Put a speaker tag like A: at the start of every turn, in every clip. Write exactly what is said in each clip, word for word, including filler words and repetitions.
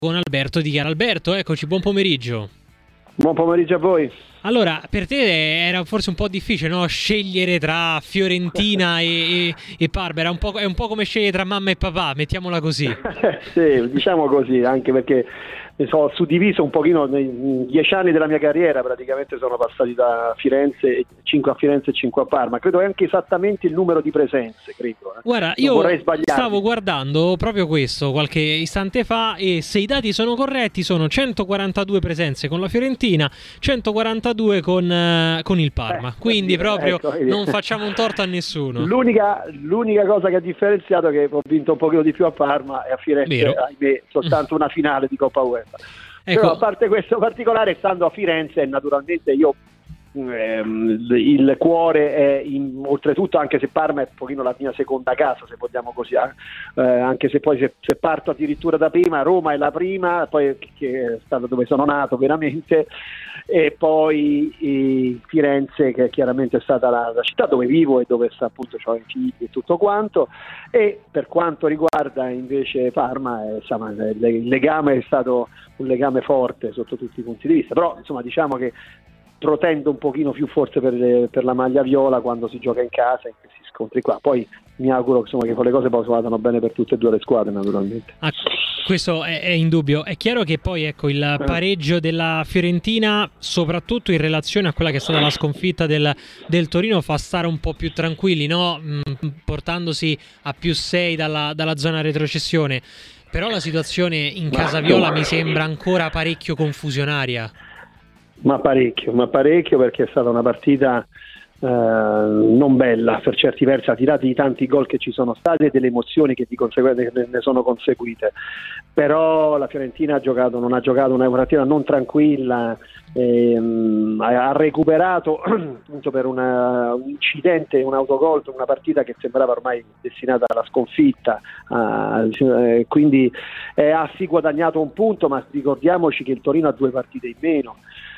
A: Con Alberto di Chiara. Alberto, eccoci, buon pomeriggio.
B: Buon pomeriggio a voi.
A: Allora, per te era forse un po' difficile, no? Scegliere tra Fiorentina e, e, e Parma, era un po', è un po' come scegliere tra mamma e papà, mettiamola così.
B: Sì, diciamo così, anche perché mi sono suddiviso un pochino nei dieci anni della mia carriera, praticamente sono passati da Firenze, cinque a Firenze e cinque a Parma, credo anche esattamente il numero di presenze, credo. Eh.
A: Guarda, io stavo guardando proprio questo qualche istante fa e se i dati sono corretti sono centoquarantadue presenze con la Fiorentina, centoquarantadue con, eh, con il Parma, eh, quindi proprio ecco, non facciamo un torto a nessuno.
B: L'unica, l'unica cosa che ha differenziato è che ho vinto un pochino di più a Parma e a Firenze,
A: Vero.
B: ahimè, soltanto una finale di Coppa UEFA.
A: Ecco.
B: Però a parte questo particolare, stando a Firenze, naturalmente io ehm, il cuore è in, oltretutto, anche se Parma è un pochino la mia seconda casa, se vogliamo così, eh, anche se poi se, se parto addirittura da prima, Roma è la prima, poi che è stata dove sono nato veramente, e poi eh, Firenze, che chiaramente è stata la, la città dove vivo e dove sta appunto ho i figli e tutto quanto. E per quanto riguarda invece Parma, eh, insomma, il legame è stato un legame forte sotto tutti i punti di vista, però insomma diciamo che protendo un pochino più forse per, le, per la maglia viola quando si gioca in casa, in questi scontri qua. Poi mi auguro insomma, che le cose poi vadano bene per tutte e due le squadre, naturalmente.
A: Ah, questo è, è indubbio. È chiaro che poi ecco il pareggio della Fiorentina, soprattutto in relazione a quella che è stata la sconfitta del, del Torino, fa stare un po' più tranquilli, no? Mm, portandosi a più sei dalla, dalla zona retrocessione. Però la situazione in casa viola mi sembra ancora parecchio confusionaria.
B: Ma parecchio, ma parecchio perché è stata una partita eh, non bella per certi versi, al di là di tanti gol che ci sono stati e delle emozioni che di conseguenza ne sono conseguite. Però la Fiorentina ha giocato, non ha giocato una partita non tranquilla, ehm, ha recuperato appunto per una, un incidente, un autogol, una partita che sembrava ormai destinata alla sconfitta, eh, quindi eh, ha sì guadagnato un punto, ma ricordiamoci che il Torino ha due partite in meno.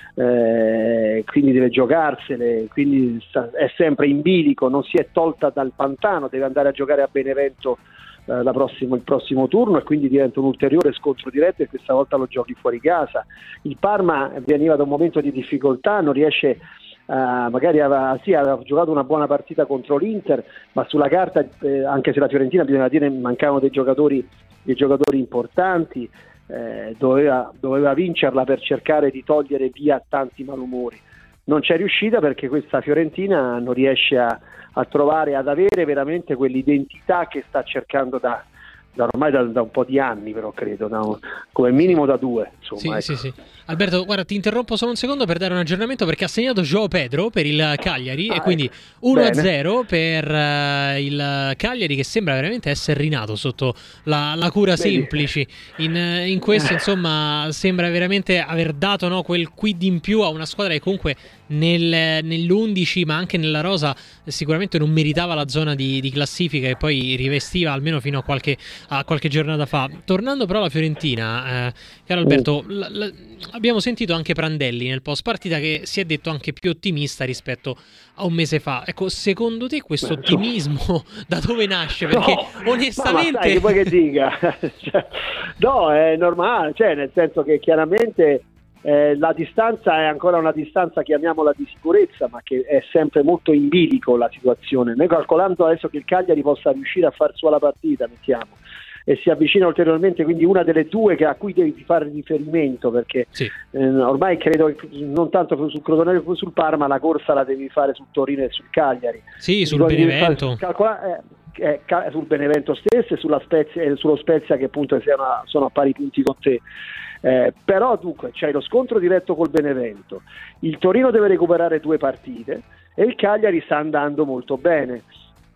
B: Eh, quindi deve giocarsele, quindi è sempre in bilico, non si è tolta dal pantano, deve andare a giocare a Benevento eh, la prossimo, il prossimo turno, e quindi diventa un ulteriore scontro diretto, e questa volta lo giochi fuori casa. Il Parma veniva da un momento di difficoltà, non riesce Uh, magari aveva, sì, aveva giocato una buona partita contro l'Inter, ma sulla carta eh, anche se la Fiorentina, bisogna dire, mancavano dei giocatori, dei giocatori importanti. Eh, doveva, doveva vincerla per cercare di togliere via tanti malumori. Non c'è riuscita perché questa Fiorentina non riesce a, a trovare, ad avere veramente quell'identità che sta cercando da, da ormai da, da un po' di anni, però credo da, come minimo da due, insomma.
A: Sì,
B: ecco.
A: sì, sì. Alberto, guarda, ti interrompo solo un secondo per dare un aggiornamento, perché ha segnato João Pedro per il Cagliari, ah, e quindi uno a zero per uh, il Cagliari, che sembra veramente essere rinato sotto la, la cura Vedi. Semplici in, in questo, insomma, sembra veramente aver dato, no, quel quid in più a una squadra che comunque nel, nell'undici ma anche nella rosa sicuramente non meritava la zona di, di classifica, e poi rivestiva almeno fino a qualche, a qualche giornata fa. Tornando però alla Fiorentina, eh, caro Alberto, la, la, abbiamo sentito anche Prandelli nel post partita che si è detto anche più ottimista rispetto a un mese fa. Ecco, secondo te questo ottimismo da dove nasce? Perché
B: no,
A: onestamente...
B: Ma sai, che vuoi che dica? Cioè, no, è normale, cioè nel senso che chiaramente eh, la distanza è ancora una distanza, chiamiamola di sicurezza, ma che è sempre molto in bilico la situazione. Noi calcolando adesso che il Cagliari possa riuscire a far sua la partita, mettiamo, e si avvicina ulteriormente, quindi una delle due che a cui devi fare riferimento, perché sì. eh, ormai credo che non tanto sul Crotone come sul Parma la corsa la devi fare sul Torino e sul Cagliari.
A: Sì, sul Benevento.
B: Calcola, eh, eh, sul Benevento stesso e sulla Spezia, eh, sullo Spezia, che appunto sono a, sono a pari punti con te. Eh, però dunque c'hai lo scontro diretto col Benevento, il Torino deve recuperare due partite e il Cagliari sta andando molto bene.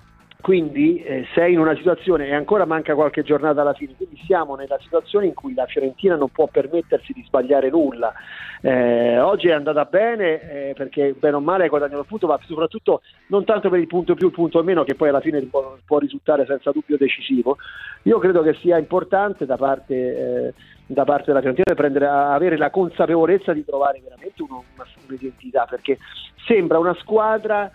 B: Quindi eh, sei in una situazione, e ancora manca qualche giornata alla fine, quindi siamo nella situazione in cui la Fiorentina non può permettersi di sbagliare nulla. Eh, oggi è andata bene eh, perché bene o male ha guadagnato il punto, ma soprattutto non tanto per il punto più, il punto meno, che poi alla fine può, può risultare senza dubbio decisivo. Io credo che sia importante da parte, eh, da parte della Fiorentina prendere, avere la consapevolezza di trovare veramente uno, una, un'identità, perché sembra una squadra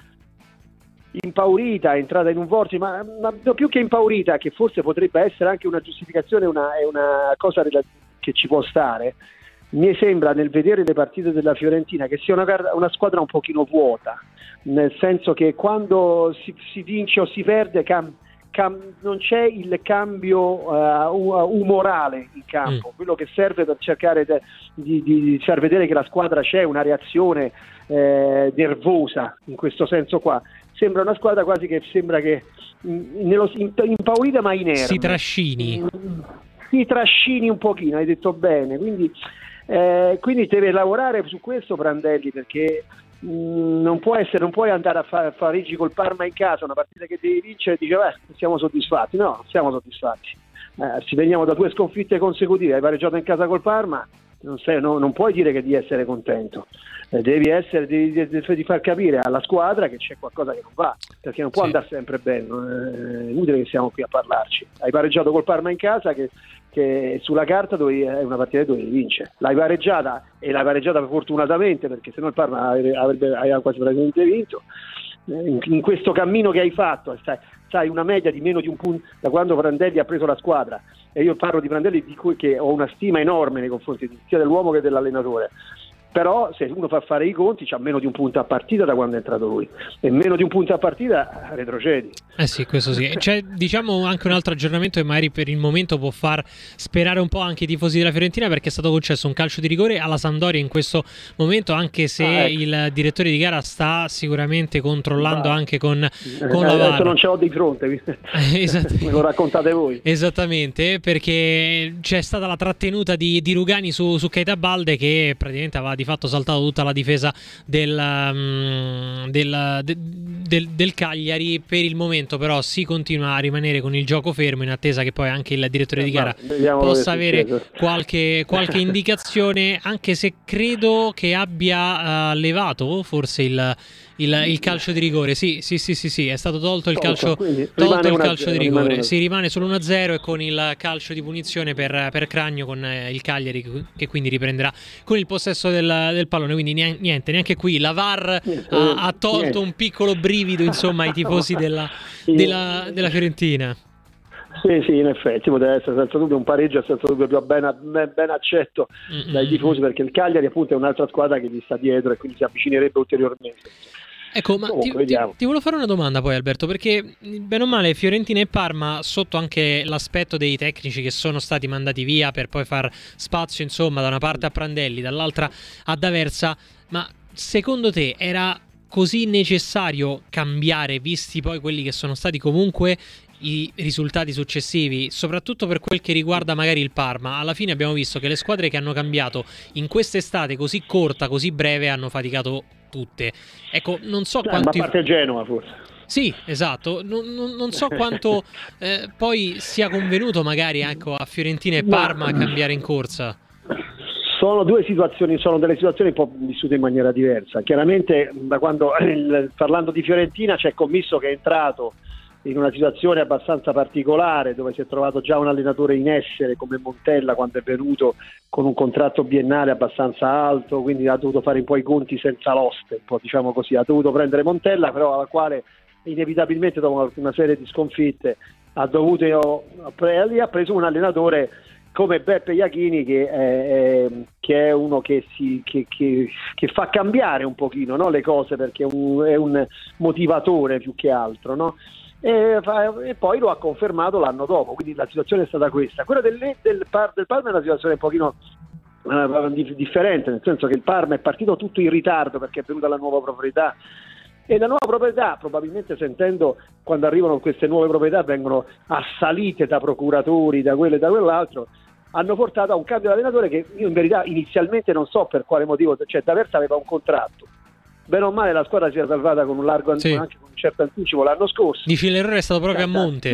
B: impaurita, entrata in un vortice, ma, ma più che impaurita, che forse potrebbe essere anche una giustificazione, una, è una cosa relativa, che ci può stare, mi sembra nel vedere le partite della Fiorentina che sia una, una squadra un pochino vuota, nel senso che quando si, si vince o si perde cam, cam, non c'è il cambio uh, umorale in campo, mm. quello che serve per cercare de, di, di, di far vedere che la squadra c'è, una reazione eh, nervosa in questo senso qua. Sembra una squadra quasi che sembra che mh, nello, impaurita ma inerme.
A: Si trascini.
B: Mh, si trascini un pochino, hai detto bene, quindi Eh, quindi deve lavorare su questo Prandelli, perché mh, non può essere, non puoi andare a fare Parigi col Parma in casa, una partita che devi vincere e dice beh, siamo soddisfatti. No, non siamo soddisfatti, eh, ci veniamo da due sconfitte consecutive, hai pareggiato in casa col Parma, non, sei, no, non puoi dire che devi essere contento, eh, devi essere devi, devi, devi far capire alla squadra che c'è qualcosa che non va, perché non può sì. andare sempre bene, eh, è inutile che siamo qui a parlarci. Hai pareggiato col Parma in casa che che sulla carta dovevi, è una partita che dovevi vincere, l'hai pareggiata e l'hai pareggiata fortunatamente, perché sennò il Parma avrebbe, aveva quasi praticamente vinto. In, in questo cammino che hai fatto sai, sai una media di meno di un punto da quando Prandelli ha preso la squadra, e io parlo di Prandelli di cui che ho una stima enorme nei confronti sia dell'uomo che dell'allenatore, però se uno fa fare i conti c'ha meno di un punto a partita da quando è entrato lui, e meno di un punto a partita retrocedi.
A: Eh sì, questo sì. C'è diciamo anche un altro aggiornamento che magari per il momento può far sperare un po' anche i tifosi della Fiorentina, perché è stato concesso un calcio di rigore alla Sampdoria in questo momento, anche se ah, ecco. il direttore di gara sta sicuramente controllando ah. anche con, con la V A R.
B: Adesso non ce l'ho di fronte, me lo raccontate voi.
A: Esattamente, perché c'è stata la trattenuta di, di Rugani su, su Keita Balde, che praticamente aveva di fatto saltato tutta la difesa del, um, del, de, del, del Cagliari. Per il momento però si continua a rimanere con il gioco fermo in attesa che poi anche il direttore di gara no, possa avere qualche, qualche indicazione, anche se credo che abbia uh, levato forse il, il, il calcio di rigore. Sì, sì, sì, sì, sì, è stato tolto il calcio, tolto il calcio di rigore. Rimane si rimane solo uno a zero e con il calcio di punizione per, per Cragno con eh, il Cagliari, che quindi riprenderà con il possesso del, del pallone. Quindi niente, neanche qui la V A R ha, ha tolto niente. un piccolo brivido insomma ai tifosi della, della, della Fiorentina.
B: Sì, sì, in effetti poteva essere senza dubbio un pareggio senza dubbio più ben, ben accetto Mm-mm. dai tifosi, perché il Cagliari appunto è un'altra squadra che gli sta dietro e quindi si avvicinerebbe ulteriormente.
A: Ecco, ma Comunque, ti, ti, ti volevo fare una domanda poi, Alberto, perché bene o male Fiorentina e Parma, sotto anche l'aspetto dei tecnici che sono stati mandati via per poi far spazio insomma da una parte a Prandelli, dall'altra a D'Aversa, ma secondo te era così necessario cambiare, visti poi quelli che sono stati comunque i risultati successivi, soprattutto per quel che riguarda magari il Parma? Alla fine abbiamo visto che le squadre che hanno cambiato in quest'estate così corta, così breve, hanno faticato tutte. Ecco, non so quanto...
B: Ma a parte Genova forse.
A: Sì, esatto, non, non, non so quanto eh, poi sia convenuto magari ecco, a Fiorentina e Parma a cambiare in corsa.
B: Sono due situazioni, sono delle situazioni un po' vissute in maniera diversa. Chiaramente da quando parlando di Fiorentina c'è Commisso che è entrato in una situazione abbastanza particolare, dove si è trovato già un allenatore in essere come Montella quando è venuto, con un contratto biennale abbastanza alto, quindi ha dovuto fare un po' i conti senza l'oste, un po' diciamo così, ha dovuto prendere Montella, però alla quale inevitabilmente dopo una serie di sconfitte ha dovuto lì ha preso un allenatore come Beppe Iachini, che è, che è uno che, si, che, che, che fa cambiare un pochino, no, le cose, perché è un, è un motivatore più che altro, no? E, e poi lo ha confermato l'anno dopo, quindi la situazione è stata questa. Quella del, del, del Parma è una situazione un pochino uh, differente, nel senso che il Parma è partito tutto in ritardo perché è venuta la nuova proprietà, e la nuova proprietà, probabilmente sentendo quando arrivano queste nuove proprietà vengono assalite da procuratori, da quello e da quell'altro, hanno portato a un cambio di allenatore che io in verità inizialmente non so per quale motivo, cioè D'Aversa aveva un contratto, bene o male la squadra si è salvata con un largo sì. anche con un certo anticipo l'anno scorso.
A: Dici l'errore è stato proprio a monte.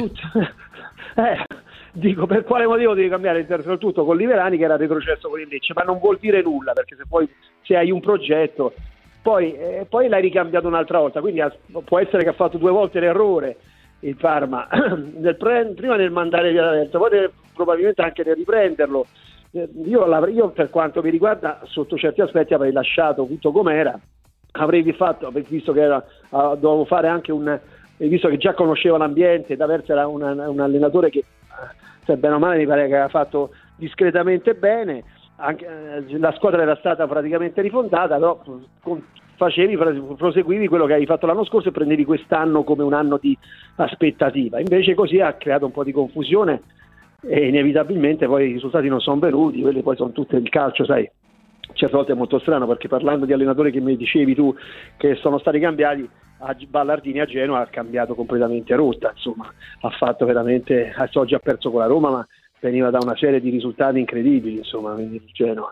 B: eh, dico, per quale motivo devi cambiare soprattutto con Liverani che era retrocesso con il Lecce, ma non vuol dire nulla, perché se poi se hai un progetto poi, eh, poi l'hai ricambiato un'altra volta, quindi ha, può essere che ha fatto due volte l'errore il Parma nel pre, prima nel mandare via D'Aversa, poi nel, probabilmente anche nel riprenderlo. eh, io, io per quanto mi riguarda sotto certi aspetti avrei lasciato tutto com'era, avrei fatto, visto che era, uh, dovevo fare anche un, visto che già conosceva l'ambiente, D'Aversa era un, un allenatore che, se bene o male mi pare che aveva fatto discretamente bene, anche, eh, la squadra era stata praticamente rifondata, però con, facevi, proseguivi quello che avevi fatto l'anno scorso e prendevi quest'anno come un anno di aspettativa. Invece così ha creato un po' di confusione e inevitabilmente poi i risultati non sono venuti, quelli poi sono tutte il calcio, sai, certe volte è molto strano, perché parlando di allenatori che mi dicevi tu che sono stati cambiati, a Ballardini a Genoa ha cambiato completamente rotta, insomma ha fatto veramente, oggi ha perso con la Roma, ma veniva da una serie di risultati incredibili, insomma, quindi Genoa.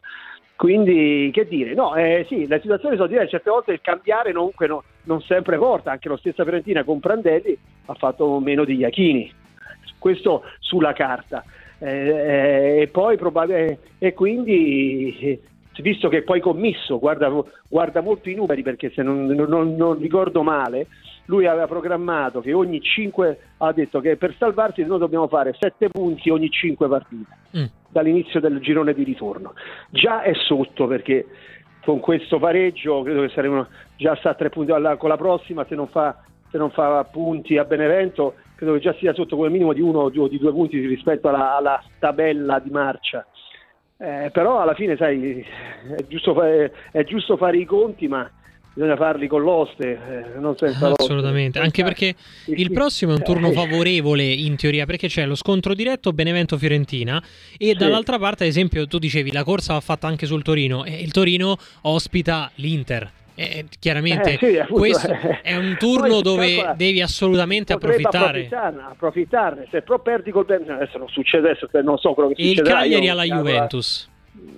B: Quindi che dire, no, eh, sì, le situazioni sono diverse, certe volte il cambiare comunque no, non sempre porta, anche lo stessa Fiorentina con Prandelli ha fatto meno di Iachini, questo sulla carta, eh, eh, e poi probab- e quindi eh, visto che poi Commisso guarda, guarda molto i numeri, perché se non, non, non ricordo male lui aveva programmato che ogni cinque, ha detto che per salvarsi noi dobbiamo fare sette punti ogni cinque partite mm. dall'inizio del girone di ritorno. Già è sotto, perché con questo pareggio credo che saremo già sta a tre punti alla, con la prossima, se non fa se non fa punti a Benevento credo che già sia sotto come minimo di uno o di due punti rispetto alla, alla tabella di marcia. Eh, però alla fine sai è giusto, fare, è giusto fare i conti, ma bisogna farli con l'oste, eh, non senza l'oste.
A: Assolutamente, anche perché il prossimo è un turno favorevole in teoria, perché c'è lo scontro diretto Benevento-Fiorentina e sì. Dall'altra parte, ad esempio, tu dicevi la corsa va fatta anche sul Torino e il Torino ospita l'Inter. Eh, chiaramente eh, sì, appunto, questo eh. è un turno dove calcola, devi assolutamente approfittare.
B: approfittarne, approfittarne, se però perdi col Benevento, adesso non succede, adesso non so quello che
A: e
B: succederà.
A: E il Cagliari
B: io,
A: alla calcola, Juventus.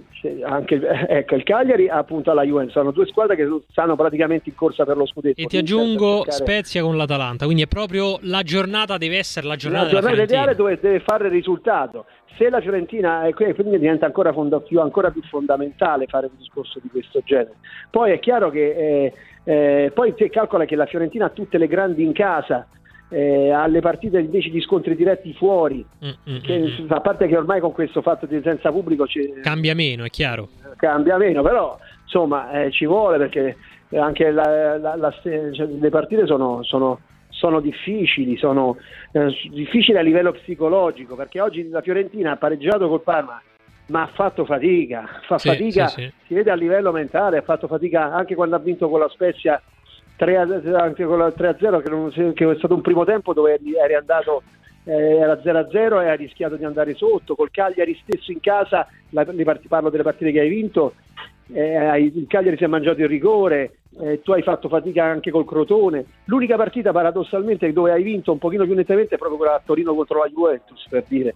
B: Anche, ecco, il Cagliari appunto alla Juventus, sono due squadre che stanno praticamente in corsa per lo scudetto.
A: E ti aggiungo Spezia con l'Atalanta, quindi è proprio la giornata, deve essere la giornata,
B: la giornata
A: della
B: ideale dove deve fare il risultato. Se la Fiorentina è qui, quindi diventa ancora, fonda, più, ancora più fondamentale fare un discorso di questo genere. Poi è chiaro che eh, eh, poi ti calcola che la Fiorentina ha tutte le grandi in casa, eh, alle partite invece di scontri diretti fuori, mm, mm, che, mm. a parte che ormai con questo fatto di senza pubblico
A: cambia meno, è chiaro,
B: cambia meno, però insomma eh, ci vuole, perché anche la, la, la, cioè, le partite sono, sono, sono difficili, sono eh, difficili a livello psicologico, perché oggi la Fiorentina ha pareggiato col Parma, ma ha fatto fatica, fa sì, fatica, sì, sì. Si vede a livello mentale, ha fatto fatica anche quando ha vinto con la Spezia tre a zero, che, non, che è stato un primo tempo dove eri andato eh, era zero a zero e hai rischiato di andare sotto. Col Cagliari stesso in casa, la, le part- parlo delle partite che hai vinto, eh, hai, il Cagliari si è mangiato il rigore, eh, tu hai fatto fatica anche col Crotone. L'unica partita paradossalmente dove hai vinto un pochino più nettamente è proprio quella a Torino contro la Juventus, per dire,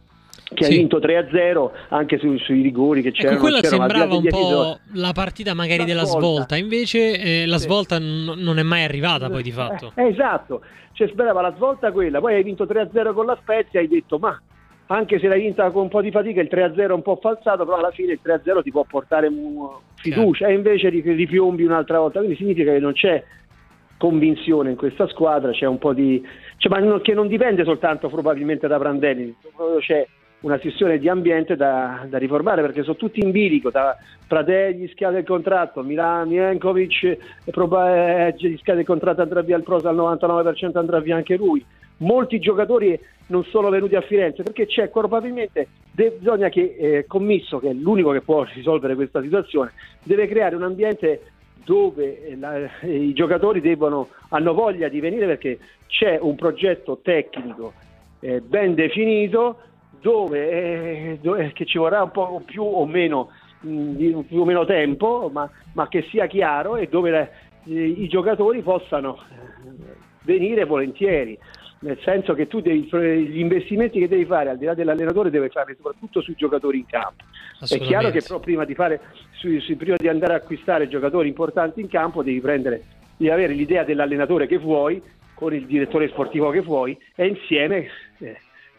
B: che sì. Hai vinto tre a zero anche su, sui rigori che c'erano.
A: Ecco, quella
B: c'erano,
A: sembrava un po' la partita magari la della svolta, svolta. Invece eh, la sì. svolta n- non è mai arrivata poi di fatto.
B: Eh, esatto, cioè sperava la svolta quella, poi hai vinto tre a zero con la Spezia, hai detto ma anche se l'hai vinta con un po' di fatica il tre a zero è un po' falsato, però alla fine il tre a zero ti può portare fiducia, e invece ripiombi un'altra volta, quindi significa che non c'è convinzione in questa squadra, c'è un po' di cioè, ma non, che non dipende soltanto probabilmente da Prandelli, c'è una questione di ambiente da, da riformare, perché sono tutti in bilico, da Pradè gli scade il contratto, Milan, Milenkovic proba- eh, gli scade il contratto, andrà via il Prosa al novantanove per cento, andrà via anche lui. Molti giocatori non sono venuti a Firenze perché c'è probabilmente de- bisogna che eh, Commisso, che è l'unico che può risolvere questa situazione, deve creare un ambiente dove eh, la, eh, i giocatori devono, hanno voglia di venire, perché c'è un progetto tecnico eh, ben definito, dove, eh, dove che ci vorrà un po' più o meno mh, di, più o meno tempo, ma, ma che sia chiaro, e dove le, i, i giocatori possano eh, venire volentieri, nel senso che tu devi, gli investimenti che devi fare al di là dell'allenatore devi farli soprattutto sui giocatori in campo. È chiaro che però prima di fare su, su, prima di andare a acquistare giocatori importanti in campo devi prendere, devi avere l'idea dell'allenatore che vuoi con il direttore sportivo che vuoi, e insieme eh,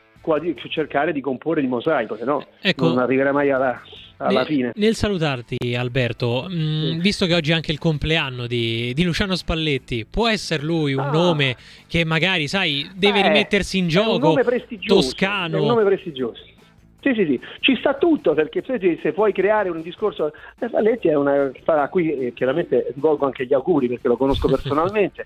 B: cercare di comporre il mosaico, se no ecco, non arriverà mai alla, alla
A: nel,
B: fine.
A: Nel salutarti, Alberto, mh, sì. visto che oggi è anche il compleanno di, di Luciano Spalletti, può essere lui un ah. nome che magari, sai, deve eh, rimettersi in gioco, è un nome prestigioso, toscano,
B: è un nome prestigioso. Sì, sì, sì, ci sta tutto, perché se puoi creare un discorso, Spalletti è una, a cui eh, chiaramente rivolgo anche gli auguri perché lo conosco personalmente,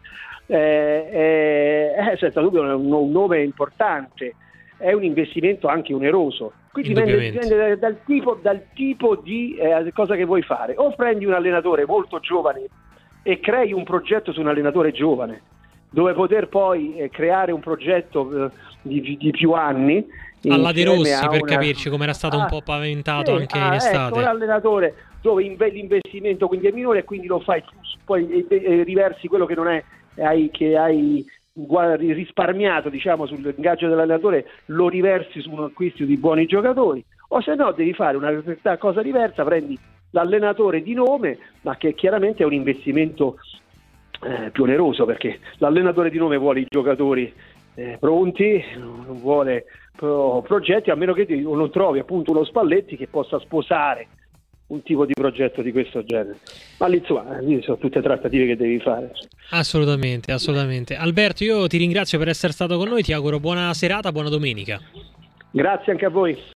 B: eh, eh, eh, senza dubbio è un, un nome importante. È un investimento anche oneroso, Qui dipende, dipende dal tipo, dal tipo di eh, cosa che vuoi fare. O prendi un allenatore molto giovane e crei un progetto su un allenatore giovane, dove poter poi eh, creare un progetto eh, di, di più anni.
A: Alla De Rossi, per
B: una...
A: capirci, come era stato ah, un po' paventato
B: eh,
A: anche
B: ah,
A: in estate.
B: Ecco, un allenatore dove inve- l'investimento quindi è minore e quindi lo fai tu, poi e, e riversi quello che non è hai, che hai risparmiato, diciamo, sull'ingaggio dell'allenatore, lo riversi su un acquisto di buoni giocatori, o se no devi fare una cosa diversa, prendi l'allenatore di nome, ma che chiaramente è un investimento eh, più oneroso, perché l'allenatore di nome vuole i giocatori eh, pronti, non vuole pro- progetti, a meno che non trovi appunto uno Spalletti che possa sposare un tipo di progetto di questo genere. Ma lì insomma, lì sono tutte trattative che devi fare.
A: Assolutamente, assolutamente. Alberto, io ti ringrazio per essere stato con noi, ti auguro buona serata, buona domenica.
B: Grazie anche a voi.